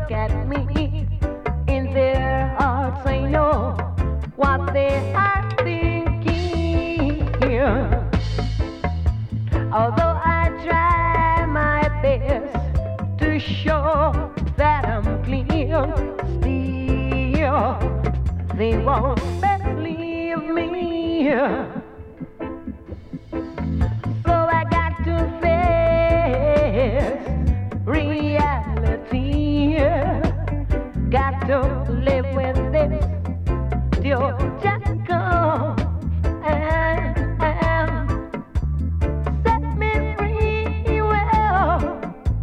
look at me. In their hearts I know what they are thinking. Although I try my best to show that I'm clean, still they won't believe me.